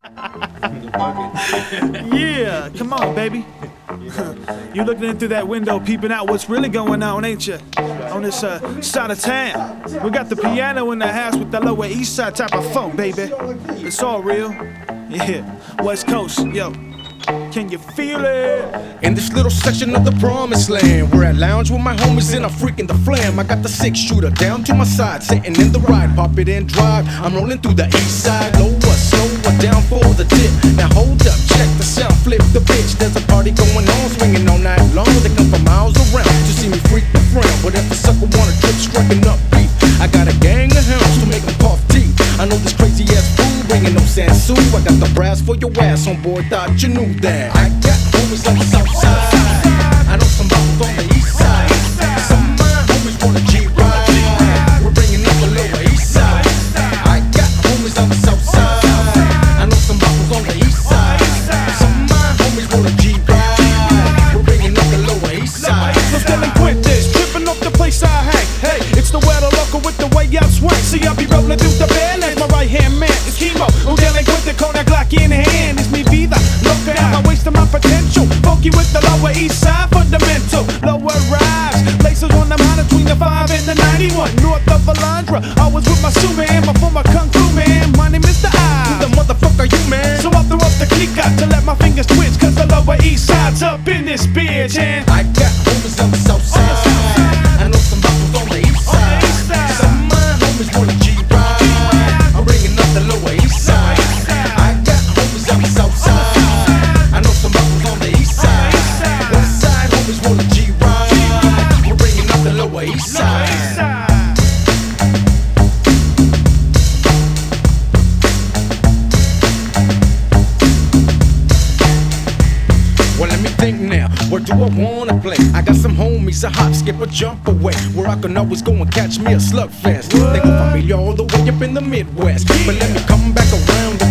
Yeah, come on, baby. You looking in through that window, peeping out what's really going on, ain't you? On this side of town, we got the piano in the house with the Lower East Side type of funk, baby. It's all real. Yeah, West Coast, yo. Can you feel it? In this little section of the promised land, where I lounge with my homies and I'm freaking the flam. I got the 6-shooter down to my side, sitting in the ride, pop it and drive. I'm rolling through the east side, lower, slower, down for the dip. Now hold up, check the sound, flip the bitch. There's a party going on, swinging all night long. They come from miles around to see me freak the frown. But if the sucker wanna trip, striking up beat, I got a gang of hounds to make them puff teeth. I know this crazy ass fool bringing no Sansu. I got the brass for your ass on board, thought you knew that. I got homies on the south side. I know some bubbles on the east side. Some of my homies wanna G-ride. We're bringing up the Lower East Side. I got homies on the south side. I know some bubbles on the east side. Some of my homies wanna G-ride. We're bringing up the Lower East Side. Los delincuentes, tripping off the place I hang. Hey, it's the weather local with the way I swing. See, I be rolling through the band as my right hand man. It's Chemo, un delincuente con la Glock in hand. It's mi vida, loca, I'm wasting my potential. Funky with the Lower East Side, fundamental. Lower rise, places on the mountain between the 5 and the 91. North of Alondra, I was with my Sue man, my former kung fu man. My name is the Who the I. motherfucker you, man? So I threw up the clica to let my fingers twitch, cause the Lower East Side's up in this bitch. And I got homies on the south side. I know some bubbles on the east side. Some of my homies wanna G-ride. I'm bringing up the Lower East Side. I got homies on the south side. I know some bubbles on the east side. West side homies wanna G-ride. We're bringing up the Lower East Side. Well, let me think now, where do I wanna play? I got some homies, a hop, skip, a jump away, where I can always go and catch me a slugfest. Tengo familia all the way up in the Midwest, but let me come back around